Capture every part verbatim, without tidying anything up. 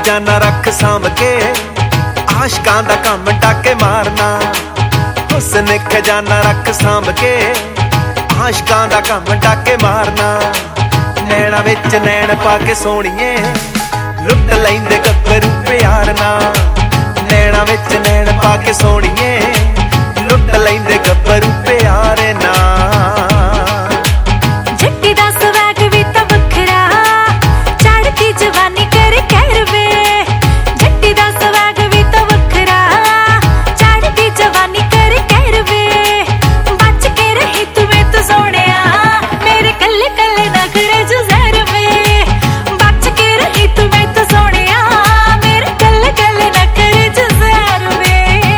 खजाना रख साम के, आशकां दा कम डाके मारना। हुस्न खजाना रख साम के, आशकां दा कम डाके मारना। नैना विच नैन पाके सोहणीए, लुट लैंदे गब्बरू प्यार नाल। नैना विच नैन पाके सोहणीए, लुट लैंदे गब्बरू प्यार नाल। जट्टी दा स्वैग वी तां वखरा, चढ़दी जवानी करे कहर वे। जट्टी दा स्वैग वी तां वखरा, चढ़दी जवानी करे कहर वे। बच के रही तू मैं तू सोहणिया, मेरे कल्ले कल्ले नखरे जो जहर वे। बच के रही तू मैं तू सोहणिया, मेरे कल्ले कल्ले नखरे जो जहर वे।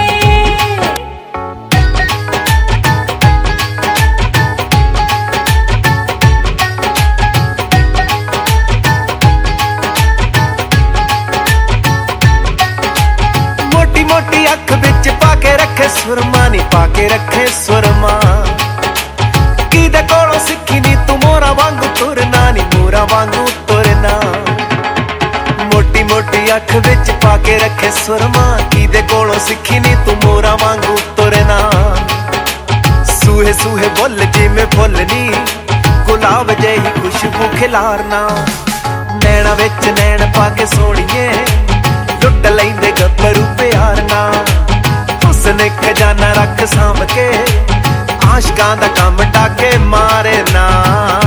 मोटी मोटी अख बिच पाके रखे सुरमा, नी पाके रखे सुरमा। किदे कोलों सिक्खी नी तू मोरा वांगू तुरना, नी मोरा वांगू तुरना। मोटी मोटी अख बिच पाके रखे सुरमा, किदे कोलों सिक्खी नी तू मोरा वांगू तुरना। सूहे सूहे बुल जिवें फुल नी, गुलाब जेही खुशबू खिलारना। नैना विच नैन पाके सोहणीए, लुट लैंदे गब्बरू प्यार नाल। हुस्न खजाना रख साम के, आशकां दा कम डाके मारे ना।